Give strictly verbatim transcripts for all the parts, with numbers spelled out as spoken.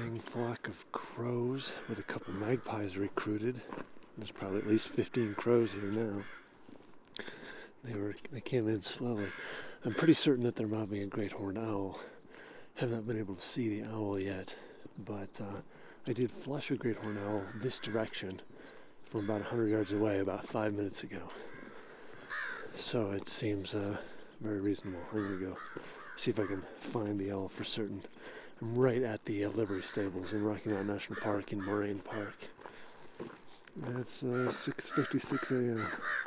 young flock of crows with a couple magpies recruited. There's probably at least fifteen crows here now. They were they came in slowly. I'm pretty certain that they're mobbing a great horned owl. Have not been able to see the owl yet, but uh, I did flush a great horned owl this direction from about one hundred yards away about five minutes ago. So it seems uh, very reasonable. I'm going to go see if I can find the owl for certain. I'm right at the uh, livery stables in Rocky Mountain National Park in Moraine Park. It's uh, six fifty-six a.m.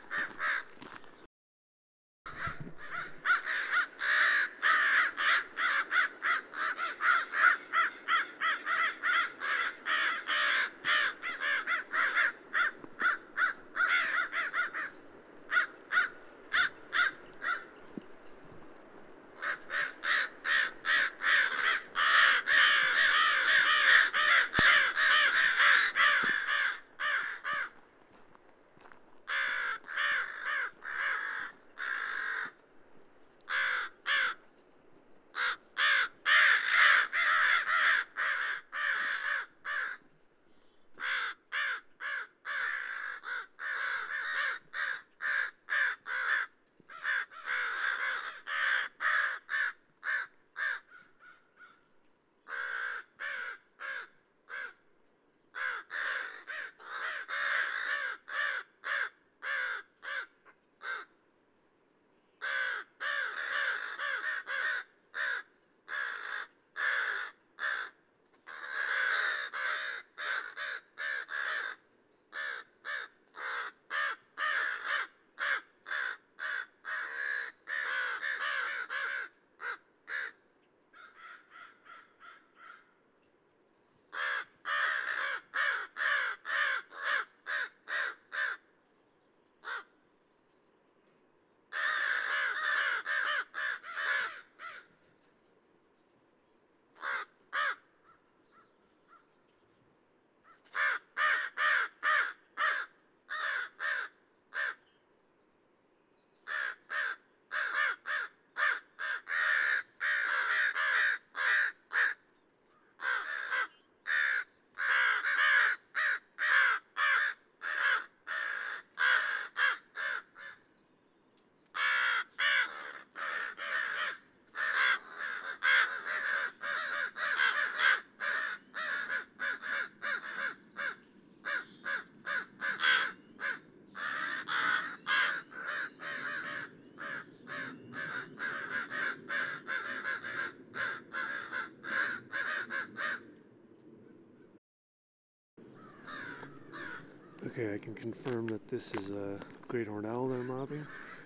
Okay, I can confirm that this is a great horned owl they're mobbing.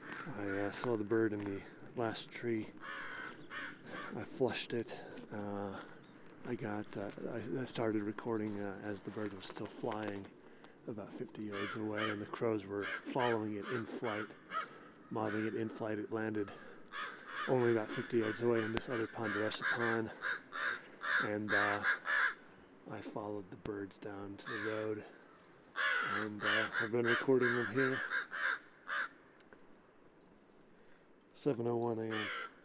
I uh, saw the bird in the last tree. I flushed it. Uh, I got. Uh, I, I started recording uh, as the bird was still flying, about fifty yards away, and the crows were following it in flight, mobbing it in flight. It landed only about fifty yards away in this other Ponderosa pond, and uh, I followed the birds down to the road. And uh, I've been recording them here. seven oh one a.m.